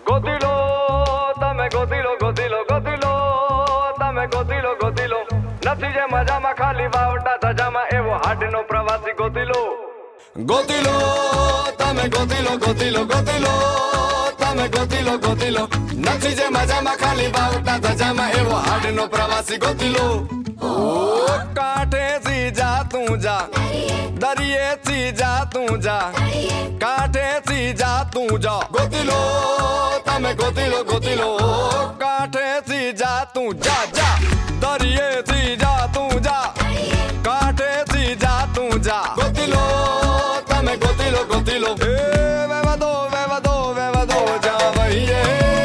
ગોતીલો તમે ગોતીલો ગોતીલો ગોતીલો તમે ગોતીલો ગોતીલો નથી જે મજામાં ખાલી વાવટા ધજામાં એવો હાડનો પ્રવાસી ગોતીલો ગોતીલો તમે ગોતીલો ગોતીલો ગોતીલો તમે ગોતીલો ગોતીલો નથી જે મજામાં ખાલી વાવટા ધજામાં એવો હાડનો પ્રવાસી ગોતીલો કાંઠેથી જા તું જા દરિયેથી જા તું જા કાંઠેથી જા તું જા ગોતીલો તમે ગોતીલો ગોતીલો કાંઠેથી જા તું જા જા દરિયેથી જા તું જા કાંઠેથી જા તું જા ગોતીલો તમે ગોતીલો ગોતીલો વેવા દો જા વહીએ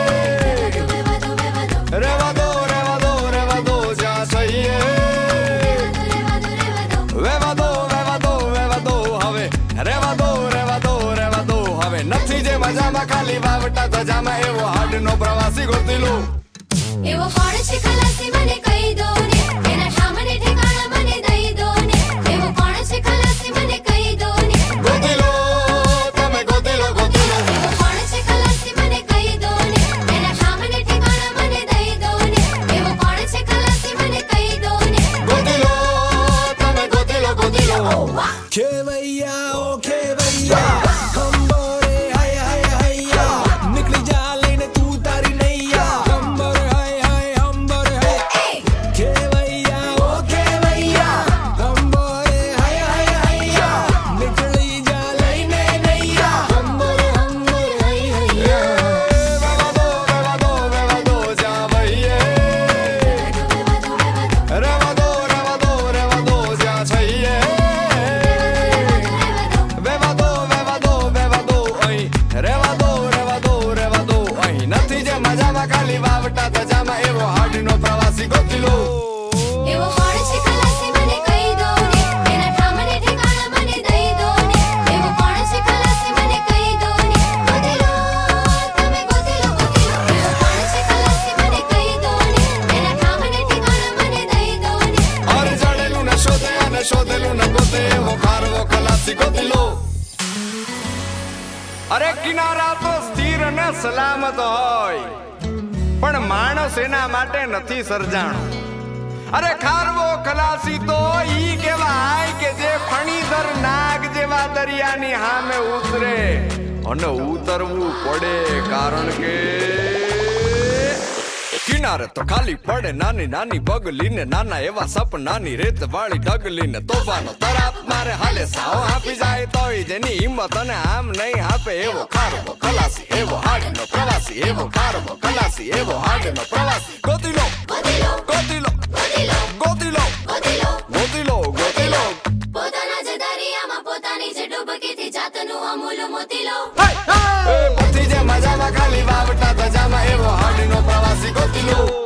રેવા દો જા સહીએ વેવા દો હવે રેવા દો હવે નથી જે મજામાં ખાલી વાવટા ધજામાં એવો હાડનો પ્રવાસી ગોતીલો એવો કોણ છે ખલાસી મને કહી દો ને એના સામને ઠેકાણા મને દઈ દો ને એવો કોણ છે ખલાસી મને કહી દો ને ગોતીલો તમે ગોતીલો ગોતીલો એવો કોણ છે ખલાસી મને કહી દો ને એના સામને ઠેકાણા મને દઈ દો ને એવો કોણ છે ખલાસી મને કહી દો ને ગોતીલો તમે ગોતીલો ગોતીલો ખેવૈયા ઓ ખેવૈયા ખંબોરે હાય હાય હૈયા નીકળી જા લઈને તું તારી નૈયા ખંબર હાય હાય અંબર હાય ખેવૈયા ઓ ખેવૈયા ખંબોરે હાય હાય હૈયા નીકળી જા લઈને નૈયા ખંબર હાય હૈયા વેવા દો જા વહીએ રેવા દો જા છઈએ વેવા દો અહીં રેવા દો અહીં નથી જે મજામાં ખાલી વાવટા ધજામાં એવો હાડનો પ્રવાસી ગોતીલો એવો કોણ છે ખલાસી મને કહી દો ને એના સામને ઠેકાણા મને દઈ દો ને એવો કોણ છે ખલાસી મને કહી દો ને ગોતીલો તમે ગોતીલો ગોતીલો એવો કોણ છે ખલાસી મને કહી દો ને એના સામને ઠેકાણા મને દઈ દો ને ઓર જડેલું ને શોધે અને શોધેલું ને ગોતે એવો ખારવો ખલાસી ગોતીલો અરે કિનારા તો સ્થિર અને સલામત હોય પણ માણસ એના માટે નથી સર્જાણો અરે ખારવો ખલાસી તો ઈ કહેવાય કે જે ફણીધર નાગ જેવા દરિયાની સામે ઉતરે અને ઉતરવું પડે કારણ કે કિનારે તો ખાલી પડે નાની નાની બગલીને નાના એવા સપનાની રેત વાળી ડગલીને તોફાનો તરાપ મારે હાલે સાવ આપી જાય તોય જેની હિંમત અને આમ નહીં આપે એવો ખારવો ખલાસી એવો હાડનો પ્રવાસી એવો ખારવો ખલાસી એવો હાડનો પ્રવાસી ગોતીલો ગોતીલો ગોતીલો ગોતીલો ગોતીલો ગોતીલો ગોતીલો ગોતીલો પોતાના જ દરિયામાં પોતાની જ ડૂબકીથી જાતનું અમૂલ મોતીલો એ બધી જે મજામાં ખાલી વાવટા ધજામાં એવો હાડનો પ્રવાસી ગોતીલો